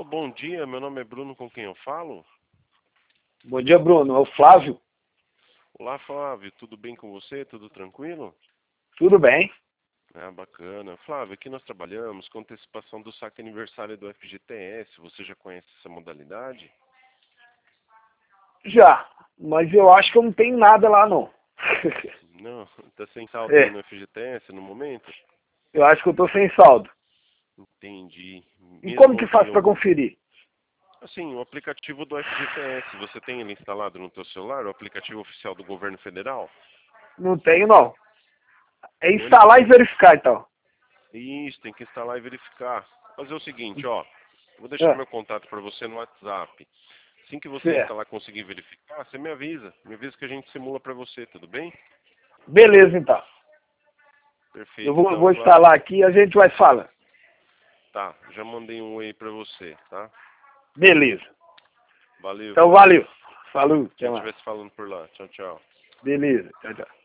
bom dia. Meu nome é Bruno, com quem eu falo? Bom dia, Bruno. É o Flávio. Olá, Flávio. Tudo bem com você? Tudo tranquilo? Tudo bem? Ah, bacana. Flávio, aqui nós trabalhamos com antecipação do saque aniversário do FGTS. Você já conhece essa modalidade? Já, mas eu acho que eu não tenho nada lá, não. Não, está sem saldo aí É, no FGTS no momento? eu acho que eu tô sem saldo. Entendi. E como Mesmo que assim, faço para conferir? assim, o aplicativo do FGTS, você tem ele instalado no teu celular, o aplicativo oficial do governo federal? Não tenho, não. É A única instalar e coisa... verificar, então. Isso, tem que instalar e verificar. Fazer o seguinte, ó. Vou deixar É, meu contato para você no WhatsApp. Assim que você certo. instalar e conseguir verificar, você me avisa. Me avisa que a gente simula para você, tudo bem? Beleza, então. Eu Perfeito. vou Então, agora... instalar aqui e a gente vai falando. Tá, já mandei um oi para você, tá? Beleza. Valeu, Então, Flávio. valeu. Falou. A Até gente mais. vai se falando por lá. Tchau, tchau. Beleza. Tchau, tchau.